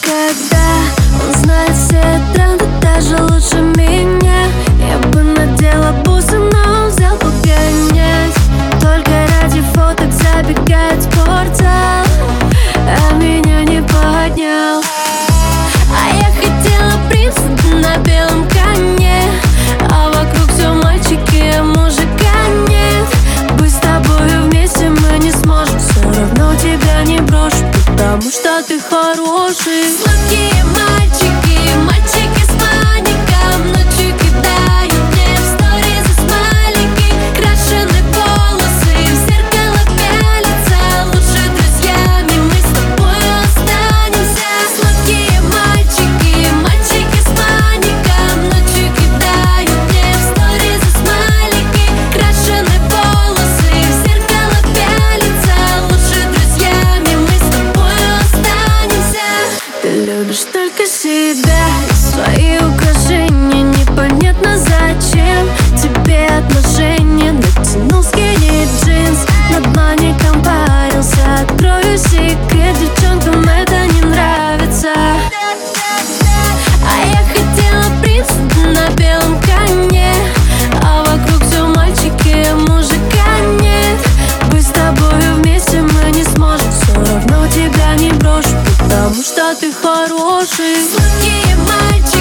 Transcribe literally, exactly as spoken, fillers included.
Когда он знает все тренды, даже лучше меня, я бы надела бусы, но он взял погонять. Только ради фоток забегает в спортзал, а меня не поднял. А я хотела принца на белом коне, а вокруг все мальчики, а мужика нет. Быть с тобою вместе мы не сможем, все равно тебя не брошу, потому что ты хороший. Сладкие мальчики, мальчики с маником, ночью кидают мне в сторизы смайлики. Крашеные волосы, в зеркало пялятся, лучше друзьями мы с тобой останемся. Сладкие мальчики, мальчики с маником, ночью кидают мне в сторизы смайлики. Крашеные волосы, в зеркало пялятся, лучше друзьями мы с тобой останемся. Ты любишь только себя и свои украшения, непонятно зачем тебе отношения. Натянул скини джинс, над маником парился. Открою секрет, девчонкам это не нравится. А я хотела принца на белом коне, а вокруг все мальчики, а мужика нет. Быть с тобою вместе мы не сможем, все равно тебя не брошу, потому что ты хороший. Сладкие мальчики.